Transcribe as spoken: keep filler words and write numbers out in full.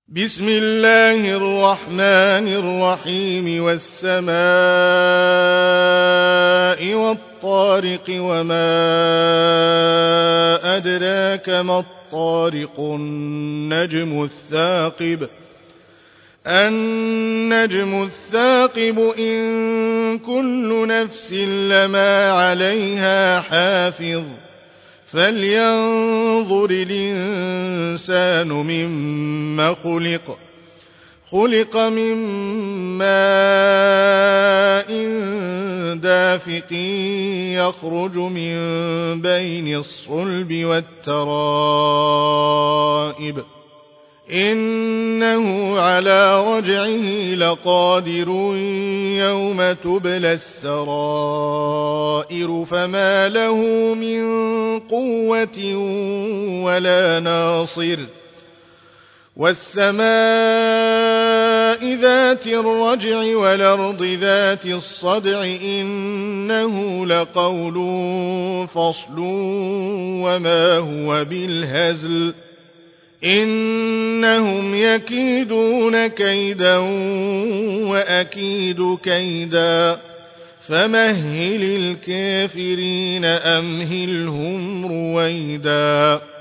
بسم الله الرحمن الرحيم والسماء والطارق وما أدراك ما الطارق النجم الثاقب النجم الثاقب إن كل نفس لما عليها حافظ فلينظر الإنسان مما خلق خلق من ماء دافق يخرج من بين الصلب والترائب إنه على رجعه لقادر يوم تبلى السرائر فما له من قوة ولا ناصر والسماء ذات الرجع والأرض ذات الصدع إنه لقول فصل وما هو بالهزل إنهم يكيدون كيدا وأكيد كيدا فمهل الكافرين أمهلهم رويدا.